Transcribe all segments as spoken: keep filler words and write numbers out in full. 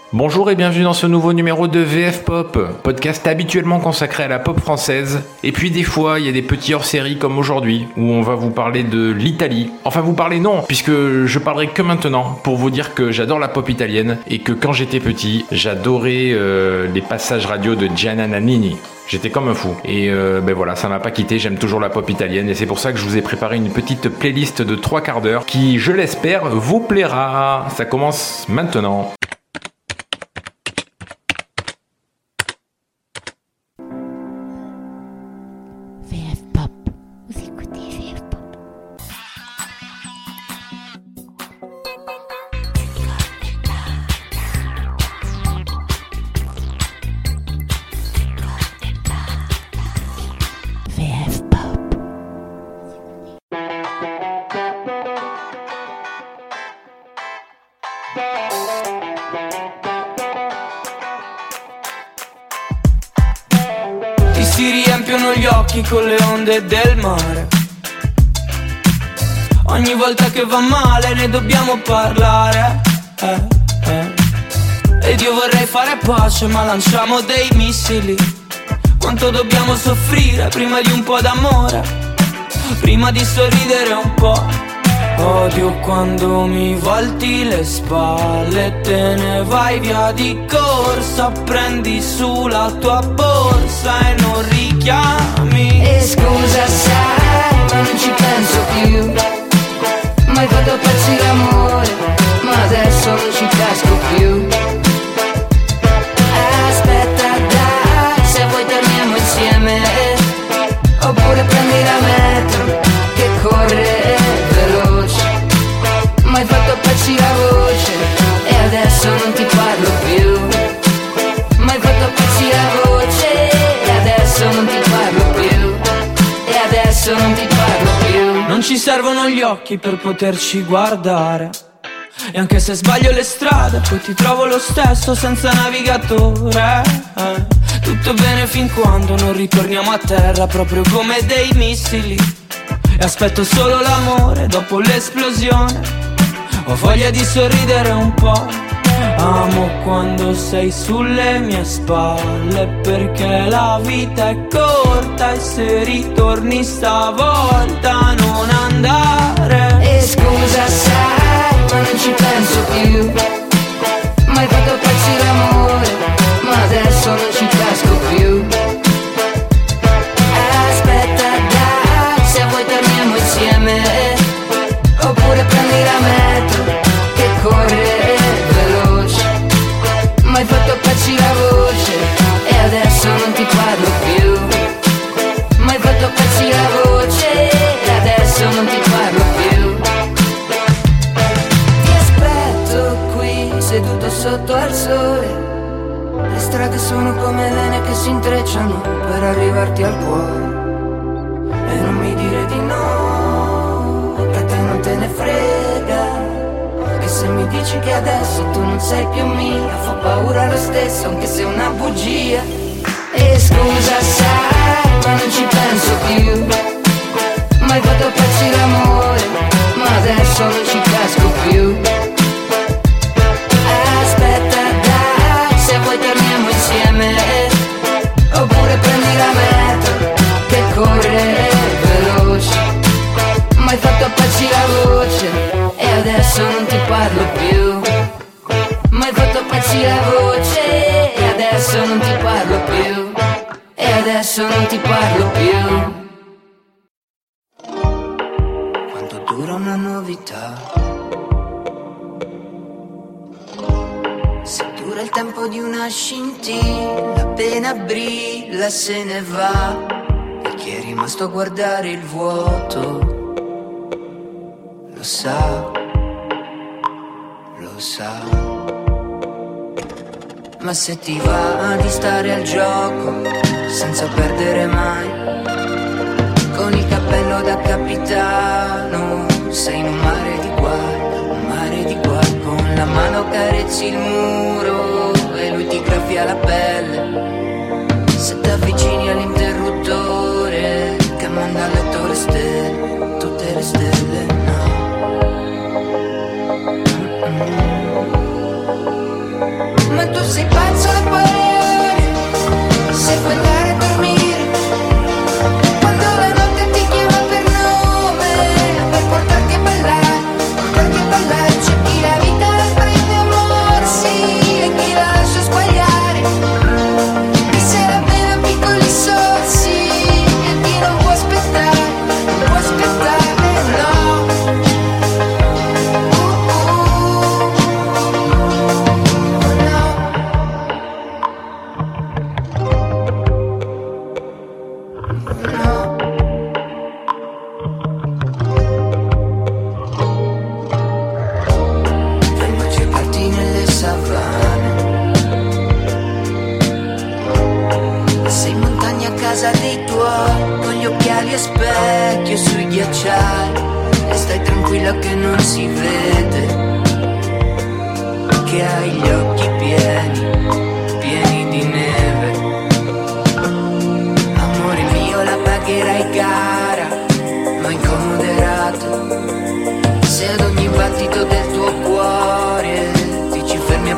Bonjour et bienvenue dans ce nouveau numéro de V F Pop, podcast habituellement consacré à la pop française. Et puis des fois, il y a des petits hors-séries comme aujourd'hui, où on va vous parler de l'Italie. Enfin vous parler non, puisque je parlerai que maintenant pour vous dire que j'adore la pop italienne et que quand j'étais petit, j'adorais euh, les passages radio de Gianna Nannini. J'étais comme un fou. Et euh, ben voilà, ça m'a pas quitté, j'aime toujours la pop italienne et c'est pour ça que je vous ai préparé une petite playlist de trois quarts d'heure qui, je l'espère, vous plaira. Ça commence maintenant. Si riempiono gli occhi con le onde del mare. Ogni volta che va male ne dobbiamo parlare, eh, eh. Ed io vorrei fare pace ma lanciamo dei missili. Quanto dobbiamo soffrire prima di un po' d'amore, prima di sorridere un po'. Odio quando mi volti le spalle e te ne vai via di corsa. Prendi su la tua borsa e non richiami. E scusa sai, ma non ci penso più. Mai fatto pezzi d'amore, ma adesso non ci casco più. Aspetta dai, se vuoi torniamo insieme. Oppure prendi la metro che corre veloce. Mai fatto pezzi la voce e adesso non ti parlo più. Mai fatto pezzi la voce e adesso non ti parlo più. E adesso non ti parlo più. Non ci servono gli occhi per poterci guardare. E anche se sbaglio le strade poi ti trovo lo stesso senza navigatore, eh. Tutto bene fin quando non ritorniamo a terra proprio come dei missili. E aspetto solo l'amore dopo l'esplosione. Ho voglia di sorridere un po'. Amo quando sei sulle mie spalle, perché la vita è corta e se ritorni stavolta non andare. E scusa sai, ma non ci penso più. Mai fatto pezzi d'amore, ma adesso non ci casco più. Aspetta dai, se vuoi torniamo insieme. Oppure prendi la metro che corre veloce. Mai fatto pezzi la voce e adesso non ti parlo più. Mai fatto pezzi la voce e adesso non ti parlo più. Ti aspetto qui seduto sotto al sole. Le strade sono come vene che si intrecciano per arrivarti al cuore. E non mi dire di no, che a te non te ne frega. Che se mi dici che adesso tu non sei più mia, fa paura lo stesso anche se è una bugia. E scusa sai, ma non ci penso più. Mai fatto pezzi d'amore, ma adesso non ci casco più. Aspetta dai, se vuoi torniamo insieme. Oppure prendi la metro che corre veloce. Mai fatto pezzi la voce e adesso non ti parlo più. Mai fatto pezzi la voce e adesso non ti parlo più. E adesso non ti parlo più. Quanto dura una novità? Se dura il tempo di una scintilla, appena brilla se ne va. E chi è rimasto a guardare il vuoto lo sa, lo sa. Ma se ti va di stare al gioco senza perdere mai, con il cappello da capitano sei in un mare di guai, un mare di guai. Con la mano carezzi il muro e lui ti graffia la pelle. Se ti avvicini all'interruttore che manda a letto le stelle, tutte le stelle, no. Mm-mm. Ma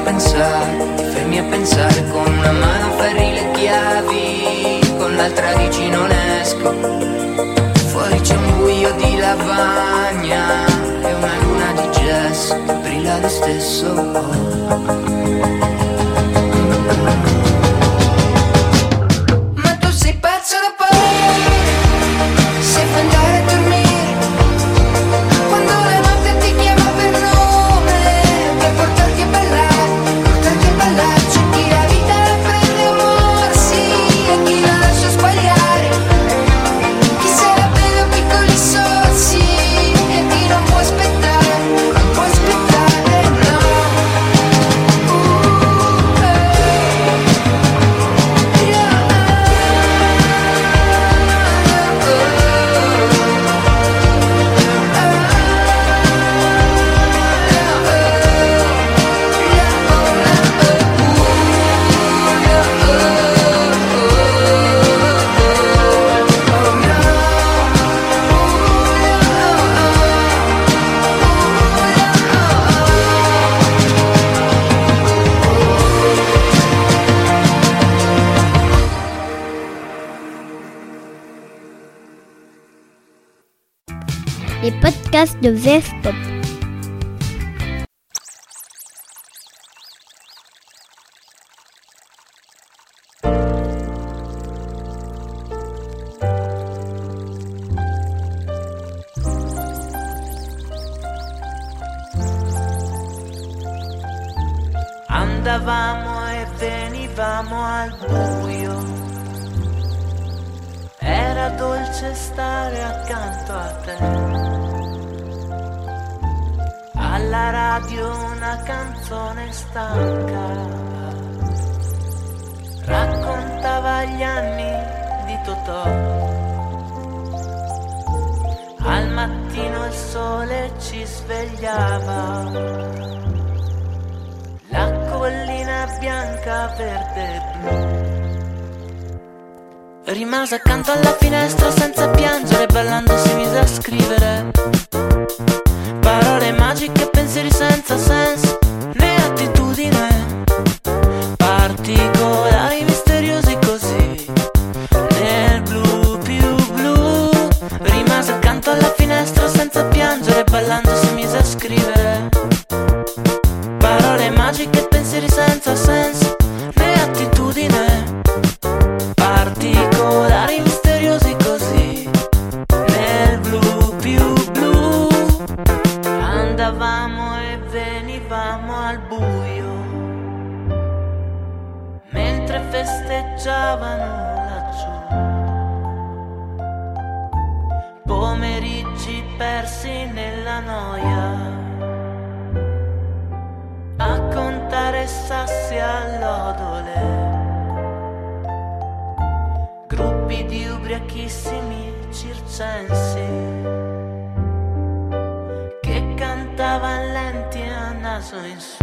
pensare, ti fermi a pensare, con una mano afferri le chiavi, con l'altra dici non esco. Fuori c'è un buio di lavagna e una luna di gesso che brilla lo stesso. Ma tu sei pazzo da paura, se fai andare a dormire, quando la notte ti chiama per nome, per portarti a ballare, portarti a ballare. C'è chi la vita la prende a morsi e chi la lascia sbagliare, chi se la beve a piccoli sorsi e chi non può aspettare, non può aspettare, no. Uh, eh. Yeah. Les podcasts de V F Pop. Andavamo e venivamo al buio, era dolce stare accanto a te. Alla radio una canzone stanca raccontava gli anni di Totò. Al mattino il sole ci svegliava, la collina bianca, verde e blu. Rimase accanto alla finestra senza piangere, ballando si mise a scrivere parole magiche, pensieri senza senso né attitudine, particolari misteriosi così nel blu più blu. Rimase accanto alla finestra senza piangere, ballando si mise a scrivere parole magiche, pensieri senza senso né attitudine, particolari misteriosi così nel blu più blu. Andavamo e venivamo al buio mentre festeggiavano laggiù, pomeriggi persi nella noia a contare sassi all'odole, gruppi di ubriachissimi circensi che cantavan lenti a naso in su.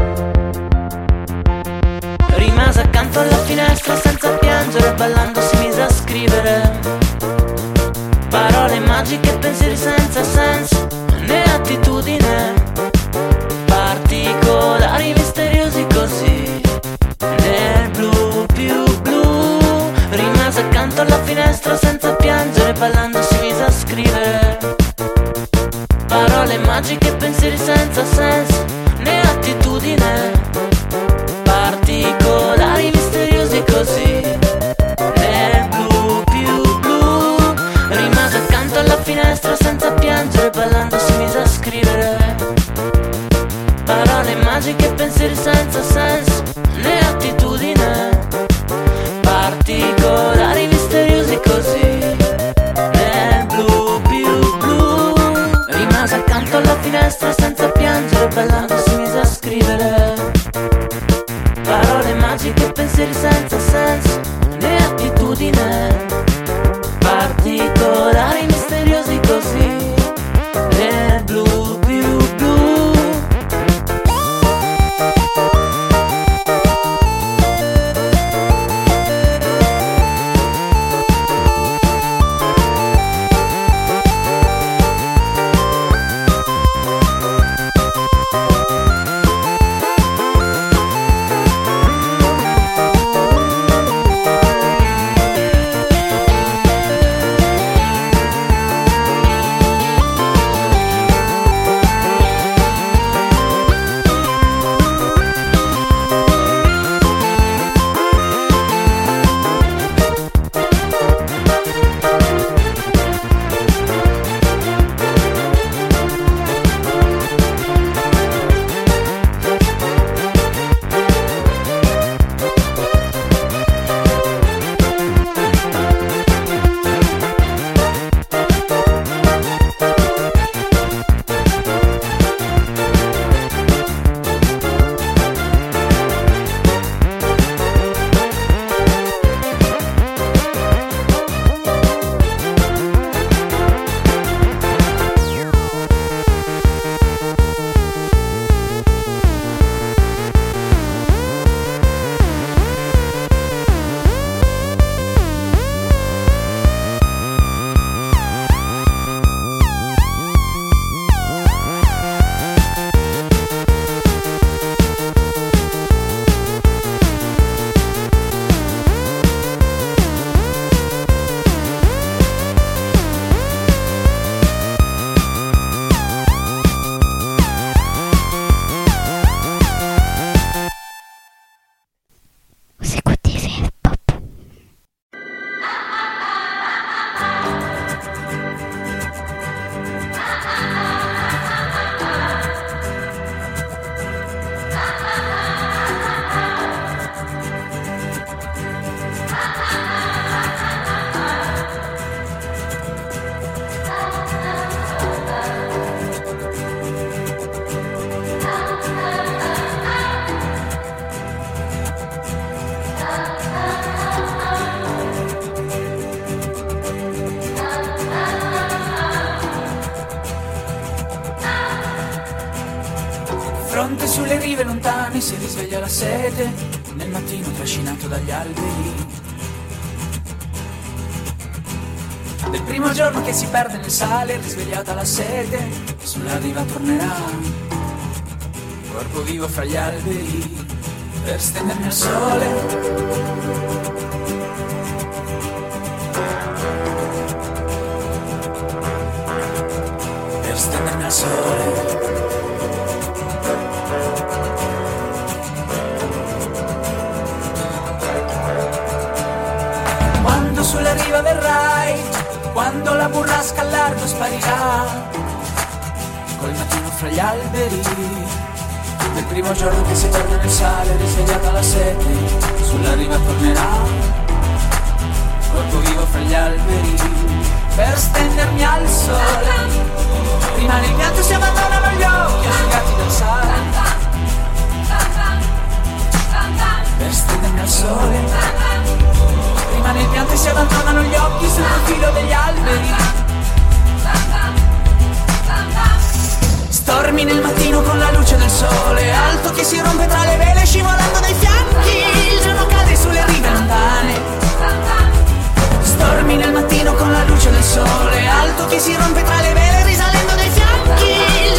Rimase accanto alla finestra senza piangere, ballando si mise a scrivere parole magiche, pensieri senza senso né attitudine, particolari misteriosi così nel blu più blu. Rimase accanto alla finestra senza piangere, ballando si mise a scrivere parole magiche, pensieri senza senso né attitudine, particolari misteriosi così nel blu più blu. Rimase accanto alla finestra senza piangere, ballando si mise a scrivere parole magiche, pensieri senza senso né attitudine, particolari misteriosi così nel blu più blu. Rimase accanto alla finestra senza piangere, ballando si mise a scrivere parole magiche, pensieri senza senso né attitudine, particolari misteriosi così nel blu più blu. rive lontane si risveglia la sete, nel mattino trascinato dagli alberi. Del primo giorno che si perde nel sale, risvegliata la sete, sulla riva tornerà, corpo vivo fra gli alberi, per stendermi al sole. Per stendermi al sole. Quando sulla riva verrai, quando la burrasca al largo sparirà, col mattino fra gli alberi, del primo giorno che si torna nel sale, risvegliata la sete, sulla riva tornerà, corpo vivo fra gli alberi, per stendermi al sole. Rimane il pianto e si abbandonano gli occhi asciugati dal sale, per stendermi al sole. Rimane il pianto e si abbandonano gli occhi sul profilo degli alberi. Stormi nel mattino con la luce del sole, alto che si rompe tra le vele scivolando dai fianchi, il giorno cade sulle rive lontane. Stormi nel mattino con la luce del sole, alto che si rompe tra le vele risalendo dai fianchi, il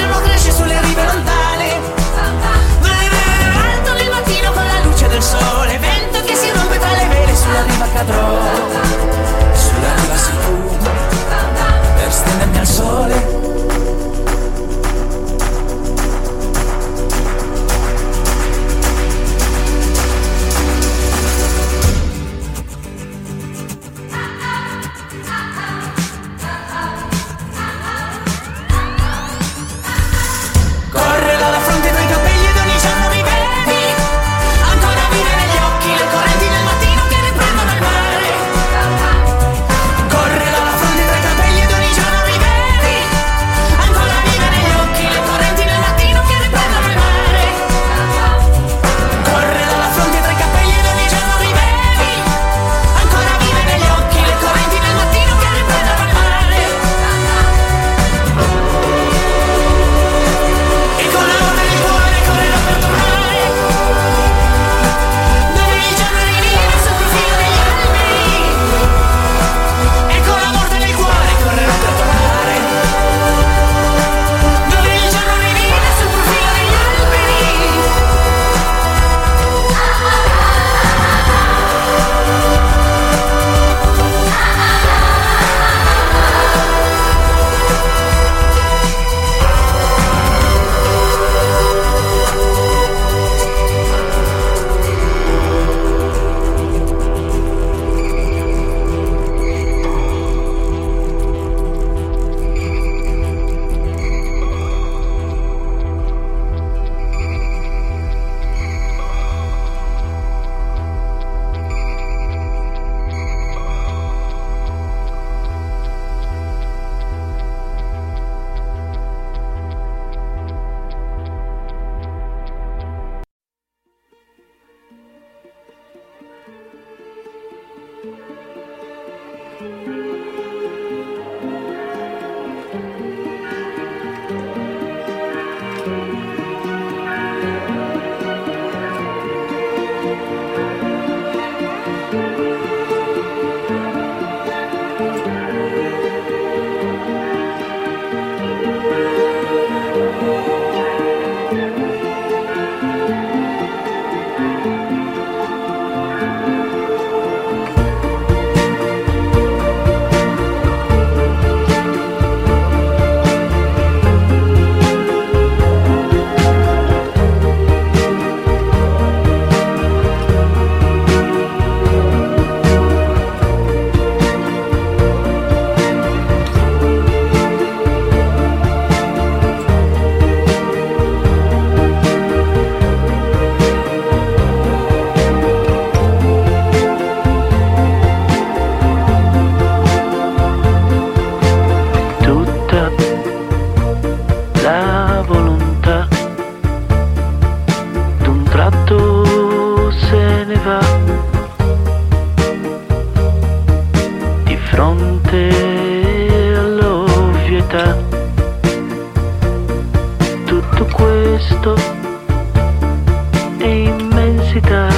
immensità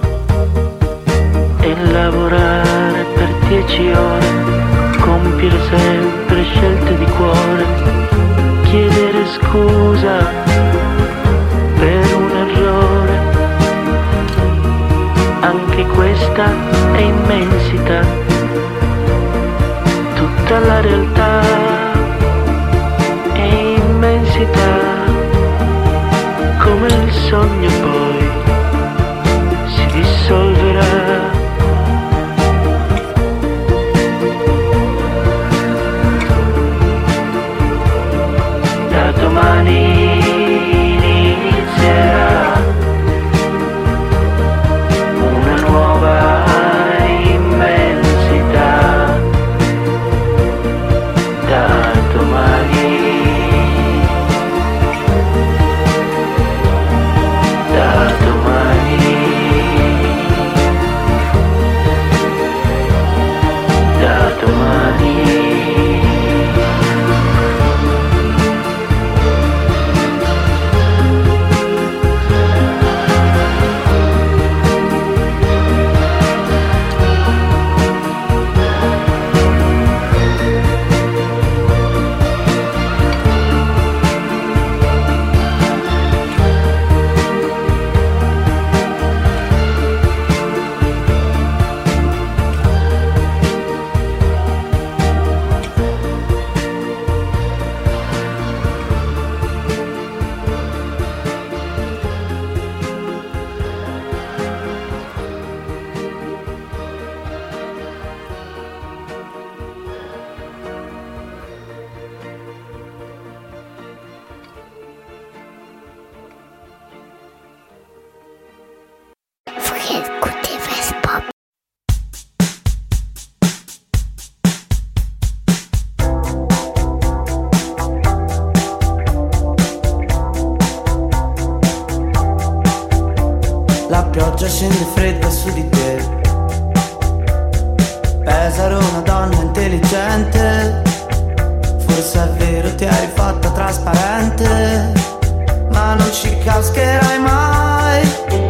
e lavorare per dieci ore, compiere sempre scelte di cuore, chiedere scusa per un errore. Anche questa è immensità, tutta la realtà è immensità, come il sogno poi si dissolverà. Da domani inizierà una nuova immensità. Da domani, da domani, da domani. La pioggia scende fredda su di te. Pesaro, una donna intelligente. Forse è vero, ti hai rifatta trasparente, ma non ci cascherai mai.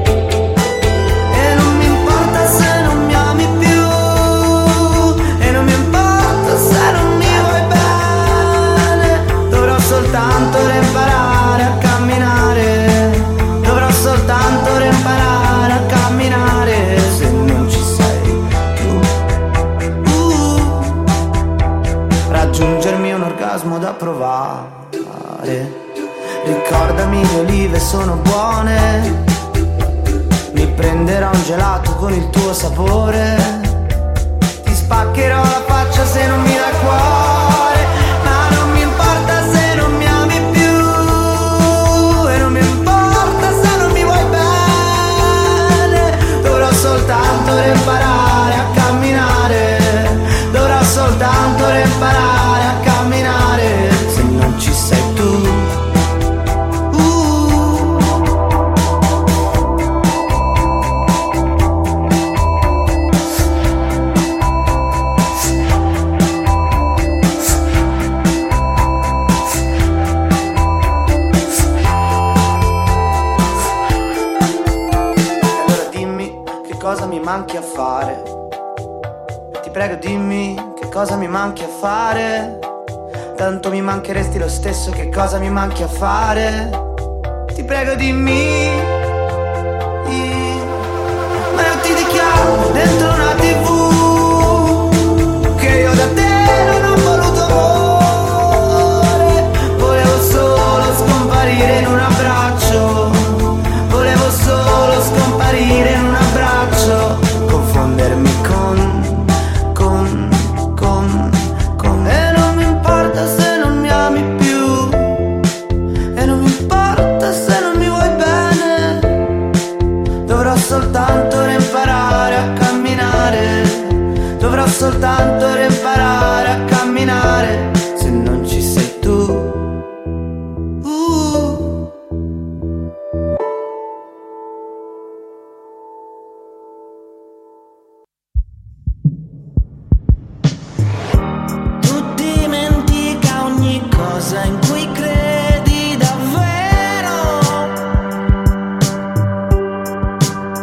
E non mi importa se non mi ami più, e non mi importa se non mi vuoi bene. Dovrò soltanto imparare a camminare. Dovrò soltanto imparare a camminare. Se non ci sei tu, uh, raggiungermi un orgasmo da provare. Ricordami, le olive sono buone. Mi prenderò un gelato con il tuo sapore. Ti spaccherò la faccia se non mi dai cuore. Ma non mi importa se non mi ami più, e non mi importa se non mi vuoi bene. Dovrò soltanto imparare a camminare. Dovrò soltanto imparare a camminare. Se non ci sei tu, manchi a fare. Ti prego dimmi che cosa mi manchi a fare. Tanto mi mancheresti lo stesso, che cosa mi manchi a fare. Ti prego dimmi. Ma io ti dichiaro dentro una tivù che io da te non ho voluto amore. Volevo solo scomparire in un abbraccio. Volevo solo scomparire in un abbraccio. Confondermi con, con, con, con. E non mi importa se non mi ami più, e non mi importa se non mi vuoi bene. Dovrò soltanto imparare a camminare. Dovrò soltanto imparare a camminare. Se non ci sei tu, in cui credi davvero.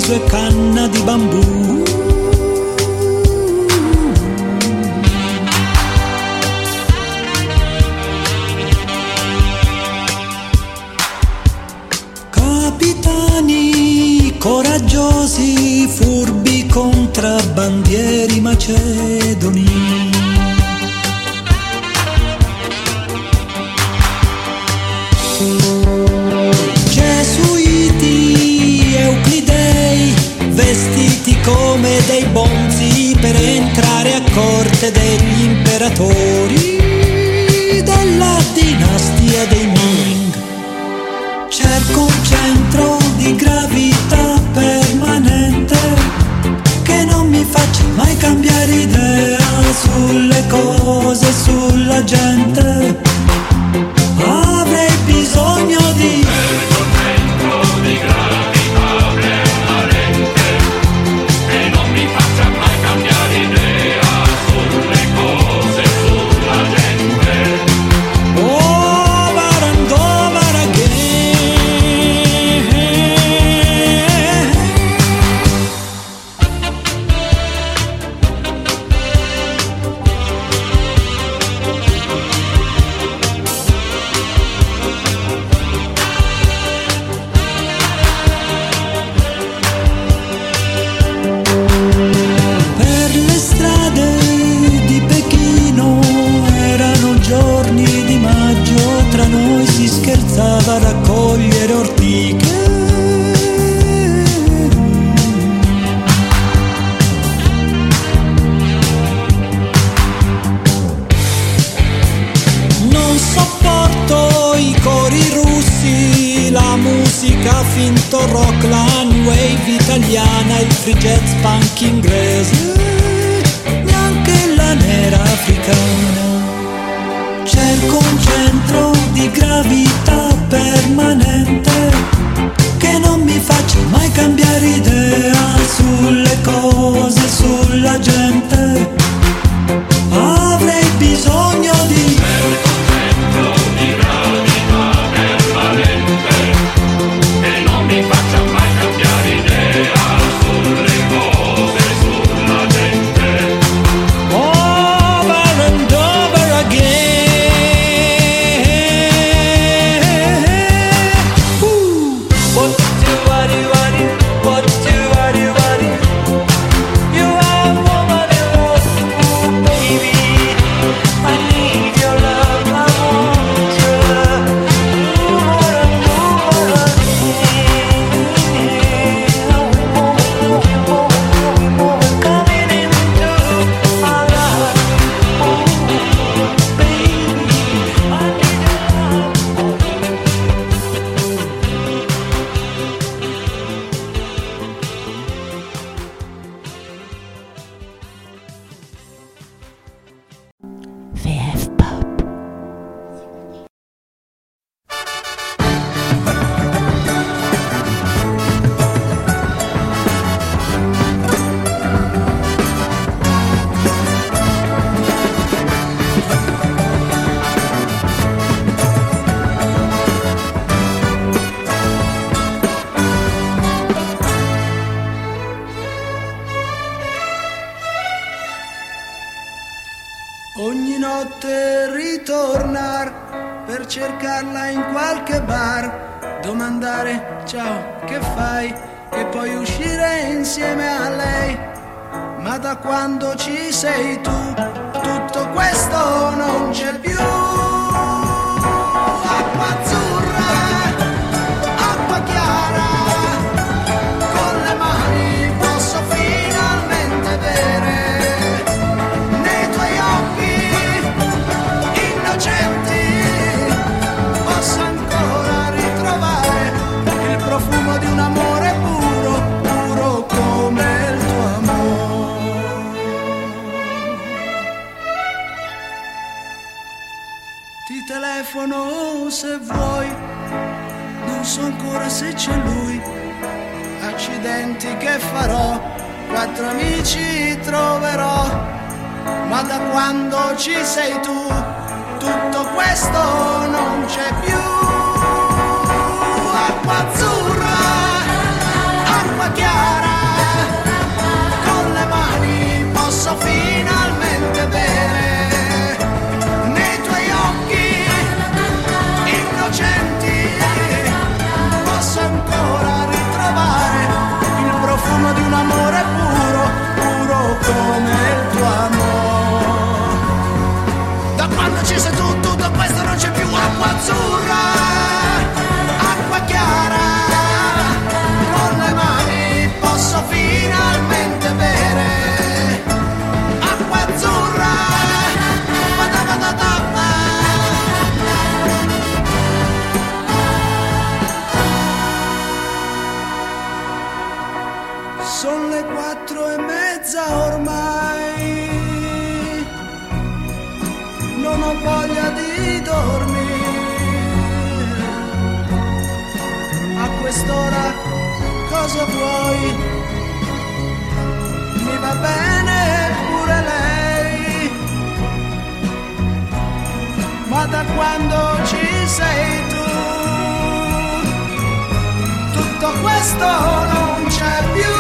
riso e canna di bambù. Capitani coraggiosi, furbi contrabbandieri macedoni. Gesuiti, euclidei, vestiti come dei bonzi per entrare a corte degli imperatori della dinastia dei Ming. Cerco un centro di gravità permanente che non mi faccia mai cambiare idea sulle cose, sulla gente. Avrei bisogno di cerco un centro di gravità permanente che non mi faccia mai cambiare idea sulle cose, sulla gente. Over and over again. Per le strade di Pechino erano giorni di maggio, tra noi si scherzava a raccogliere ortiche. Non sopporto i cori russi, la musica finto rock, la new wave italiana, il free jazz punk inglese, neanche la nera africana. Cerco un centro di gravità permanente che non mi faccia mai cambiare idea sulle cose, sulla gente. Avrei bisogno di cerco un centro di gravità permanente che non mi faccia mai cambiare idea sulle cose, sulla gente. Over and over again. Ooh. What do I do, I do, what do I do, I do. You have woman in love, ooh, baby. I need your love, I want your love. Over and over again. Coming into my life, ooh, baby. I need your love. V F Pop. Ogni notte ritornar per cercarla in qualche bar, domandare ciao che fai e poi uscire insieme a lei. Ma da quando ci sei tu tutto questo non c'è più. Acqua azzurra, acqua chiara, con le mani posso finalmente bere. Nei tuoi occhi innocenti posso ancora ritrovare il profumo di un amore puro, puro come il tuo amore. Ti telefono se vuoi, non so ancora se c'è lui. Accidenti che farò, quattro amici troverò. Ma da quando ci sei tu tutto questo non c'è più. Acqua azzurra, acqua chiara, quattro e mezza ormai, non ho voglia di dormire. A quest'ora cosa vuoi? Mi va bene pure lei, ma da quando ci sei tu tutto questo non c'è più.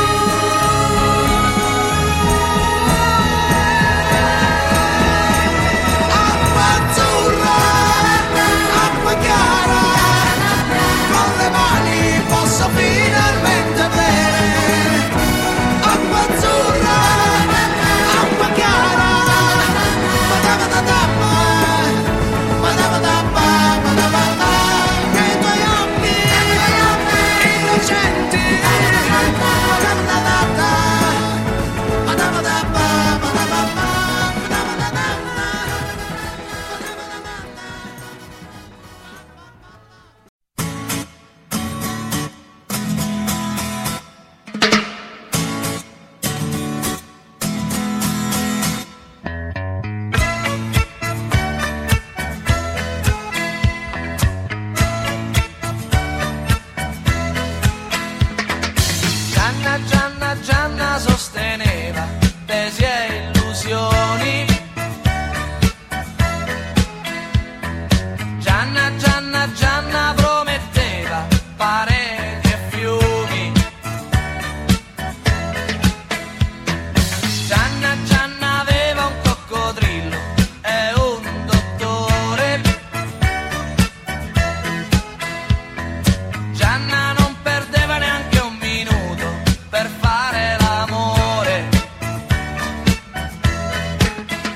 Acqua azzurra, acqua chiara, con le mani posso finalmente bere. Acqua azzurra, acqua chiara, madama-da-damma, madama-damma, madama-damma, che i tuoi occhi innocenti, madama-da-damma, madama-damma, madama-damma, madama-damma. Gianna, Gianna, Gianna sosteneva tesi e illusioni. Gianna, Gianna, Gianna prometteva pareti e fiumi. Gianna, Gianna aveva un coccodrillo e un dottore. Gianna non perdeva neanche un minuto per fare l'amore.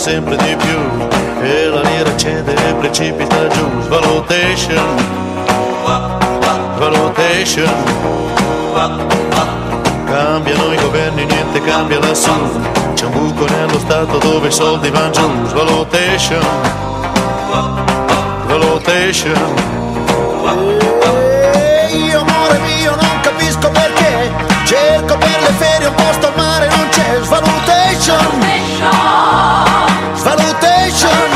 sempre di più e la lira cede e precipita giù. Svalutation, valutation, cambiano i governi, niente cambia lassù. C'è un buco nello stato dove i soldi vanno giù. Svalutation, valutation. E io amore mio non capisco perché cerco per le ferie un posto al mare non c'è. Svalutation, svalutation.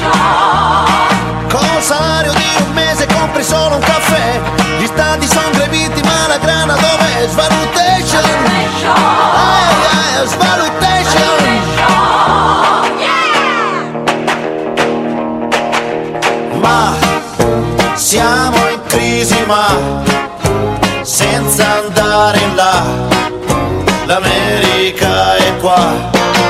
Con salario di un mese compri solo un caffè. Gli stati sono greviti ma la grana dov'è? Svalutation, eh, eh, svalutation. Ma siamo in crisi ma senza andare in là, l'America è qua.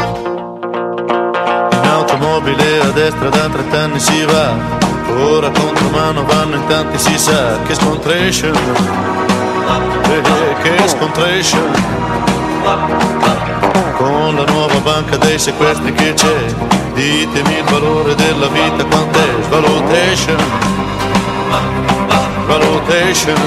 In automobile a destra da trent'anni si va, ora contro mano vanno in tanti, si sa che scontration, eh, eh, che scontration. Con la nuova banca dei sequestri che c'è, ditemi il valore della vita quant'è. Valutation, valutation.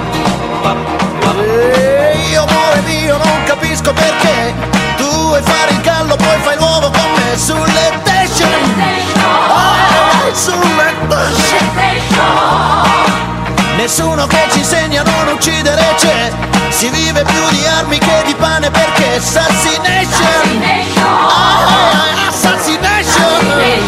E io amore mio non capisco perché tu vuoi fare il gallo poi fai l'uovo con me. Sulle station, oh, sulle station. Nessuno che ci insegna a non uccidere c'è, si vive più di armi che di pane perché assassination, oh, assassination.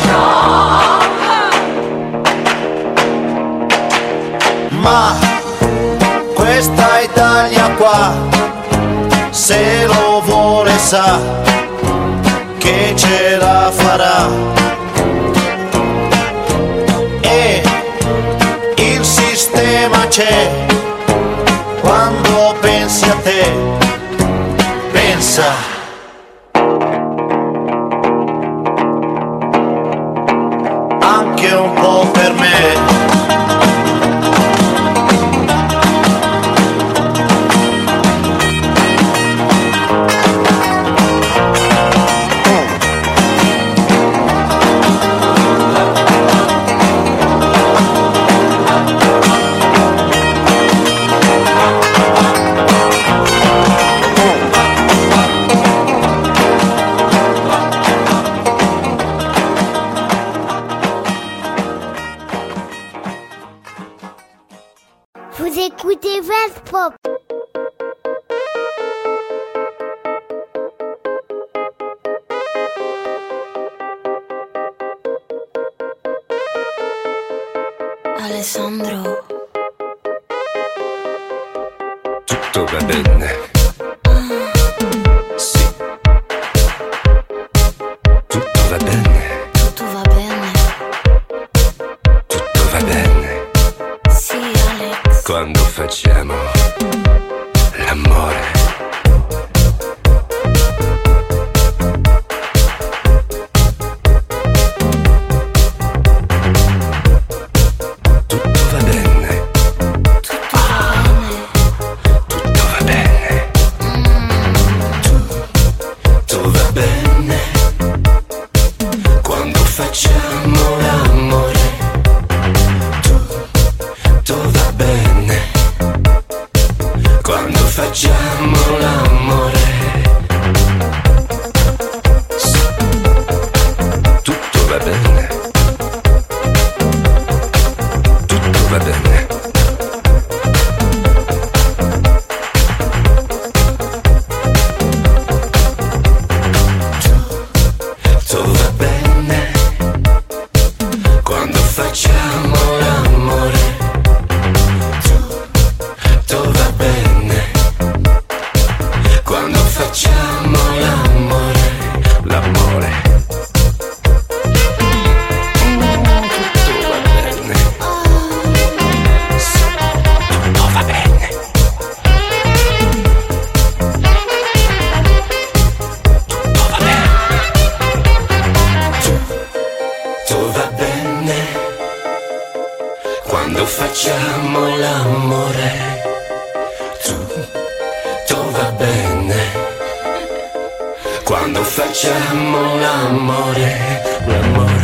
Ma questa Italia qua, se lo vuole sa che ce la farà. E il sistema c'è, quando pensi a te, pensa. Anche un po' per me. Vous écoutez V F Pop. Alessandro. Tutto va bene. Sì. Tutto va bene. Tutto va bene. Tutto va bene. Sì, Alex. Quando facciamo l'amore. Facciamo facciamo l'amore, l'amore.